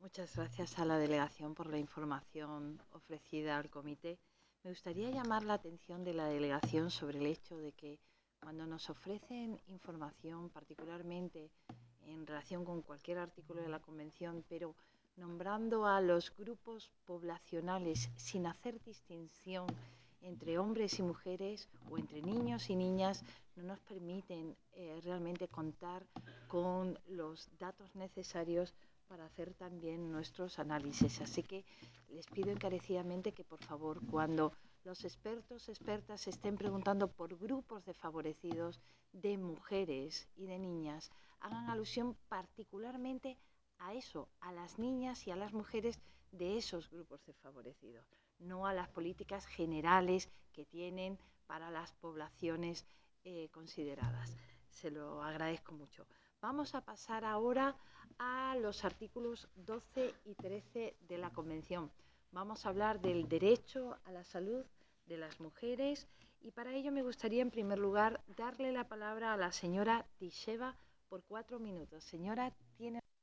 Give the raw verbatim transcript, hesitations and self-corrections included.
Muchas gracias a la delegación por la información ofrecida al comité. Me gustaría llamar la atención de la delegación sobre el hecho de que cuando nos ofrecen información, particularmente en relación con cualquier artículo de la Convención, pero nombrando a los grupos poblacionales sin hacer distinción entre hombres y mujeres o entre niños y niñas, no nos permiten eh, realmente contar con los datos necesarios para hacer también nuestros análisis. Así que les pido encarecidamente que, por favor, cuando los expertos, expertas estén preguntando por grupos desfavorecidos de mujeres y de niñas, hagan alusión particularmente a eso, a las niñas y a las mujeres de esos grupos desfavorecidos, no a las políticas generales que tienen para las poblaciones eh, consideradas. Se lo agradezco mucho. Vamos a pasar ahora a los artículos doce y trece de la Convención. Vamos a hablar del derecho a la salud de las mujeres y para ello me gustaría, en primer lugar, darle la palabra a la señora Tixeva por cuatro minutos. Señora, tiene